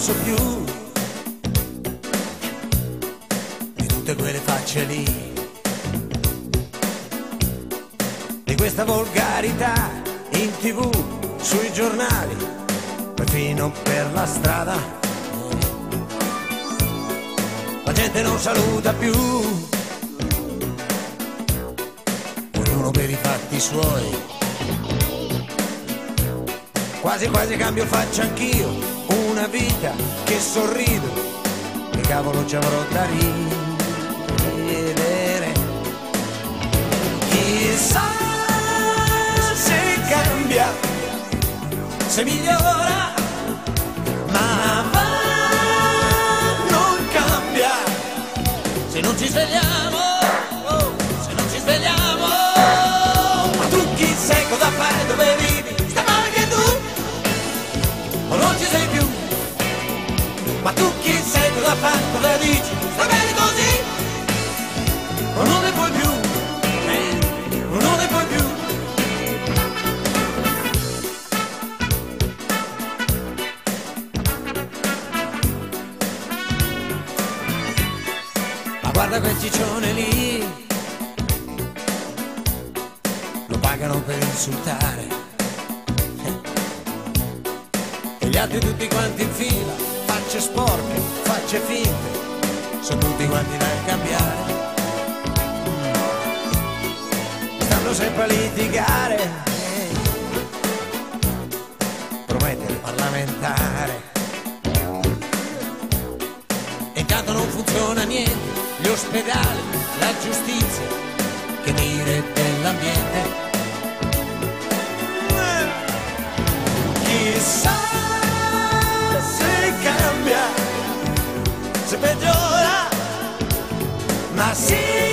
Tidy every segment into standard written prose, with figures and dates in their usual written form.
posso più di tutte quelle facce lì, di questa volgarità in TV, sui giornali, perfino per la strada. La gente non saluta più, ognuno per i fatti suoi. Quasi quasi cambio faccia anch'io, una vita che sorrido, che cavolo ci avrò da ridere. Chissà se cambia, se migliora, ma va, non cambia. Se non ci svegliamo, se non ci svegliamo. Ma tu chi sei, cosa fai, dove vivi? Sta male che tu o non ci sei più. Ma tu chi sei, cosa fai, cosa dici? Sta bene così o non ne puoi più, o non ne puoi più. Ma guarda quel ciccione lì, lo pagano per insultare, e gli altri tutti quanti in fila, facce sporche, facce finte, sono tutti quanti da cambiare. Stanno sempre a litigare, promettere parlamentare, e intanto non funziona niente, gli ospedali, la giustizia, che dire dell'ambiente. Chissà se cambia, se peggiora, ma sì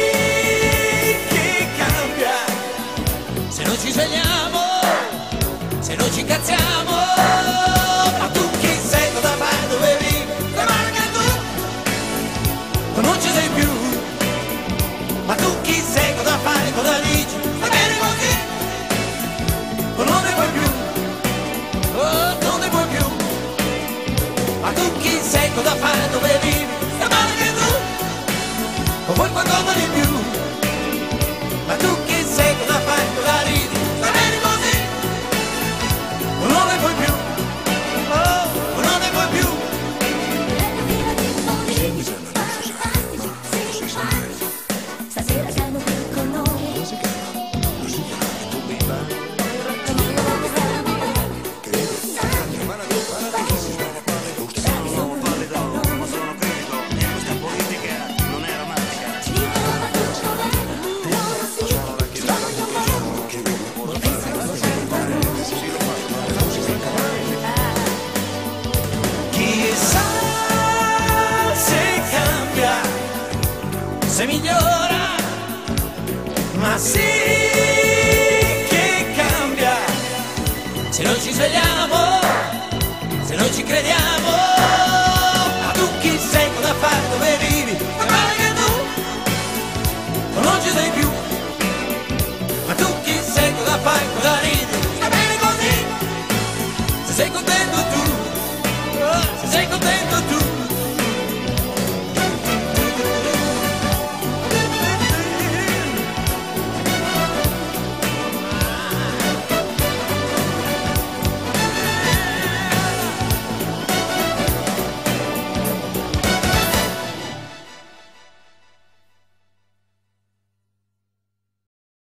che cambia. Se non ci svegliamo, se non ci cazziamo. Ma tu chi sei, cosa fai, dove vivi? Stai male che tu non ci sei più. Ma tu chi sei, cosa fai, cosa dici? Sta bene così o non ne puoi più, oh, non ne puoi più. Ma tu chi sei, cosa fai, dove vivi? Sta male che tu o vuoi qualcosa di più? Ma tu chi sei, cosa fai, cosa ridi? Sta bene così o non ne puoi più, oh, o non ne puoi più. Stasera siamo qui con noi. Musica che tu viva. Chissà se cambia, se migliora, ma sì